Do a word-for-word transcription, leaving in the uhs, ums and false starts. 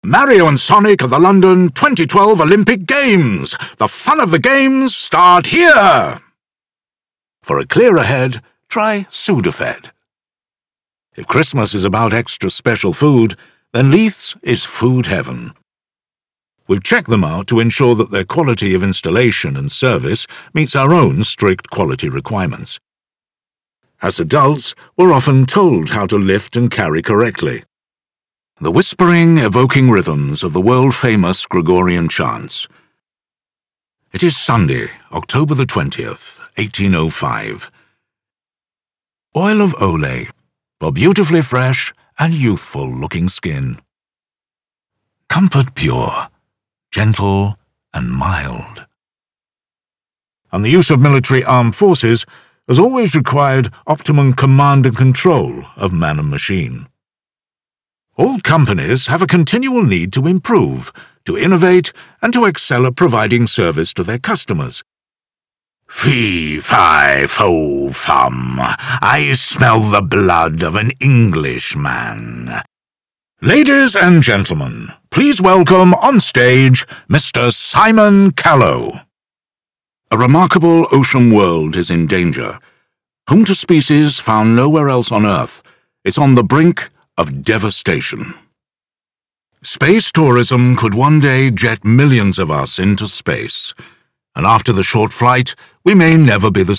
Mario and Sonic at the London twenty twelve Olympic Games. The fun of the games start here. For a clearer head, try Sudafed. If Christmas is about extra special food, then Leith's is food heaven. We've checked them out to ensure that their quality of installation and service meets our own strict quality requirements. As adults, we're often told how to lift and carry correctly. The whispering, evoking rhythms of the world-famous Gregorian chants. It is Sunday, October the twentieth, eighteen oh five. Oil of Olay, for beautifully fresh and youthful-looking skin. Comfort pure, gentle and mild. And the use of military armed forces has always required optimum command and control of man and machine. All companies have a continual need to improve, to innovate, and to excel at providing service to their customers. Fee, fi, fo, fum, I smell the blood of an Englishman. Ladies and gentlemen, please welcome on stage Mister Simon Callow. A remarkable ocean world is in danger. Home to species found nowhere else on Earth, it's on the brink of devastation. Space tourism could one day jet millions of us into space, and after the short flight, we may never be the